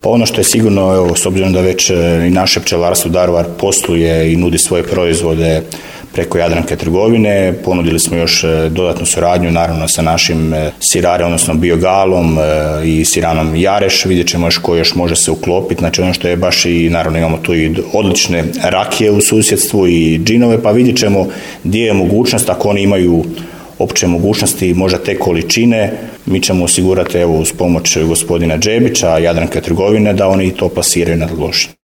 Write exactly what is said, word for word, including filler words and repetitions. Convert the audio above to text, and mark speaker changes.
Speaker 1: Pa ono što je sigurno, evo, s obzirom da već i naše pčelarstvo Daruvar posluje i nudi svoje proizvode preko Jadranke trgovine, ponudili smo još dodatnu suradnju naravno sa našim sirarem, odnosno Biogalom i siranom Jareš. Vidjet ćemo još ko još može se uklopiti. Znači ono što je baš i naravno imamo tu i odlične rakije u susjedstvu i džinove, pa vidjet ćemo gdje je mogućnost, ako oni imaju opće mogućnosti, možda te količine, mi ćemo osigurati evo uz pomoć gospodina Džebića, Jadranke trgovine, da oni to plasiraju na Lošinj.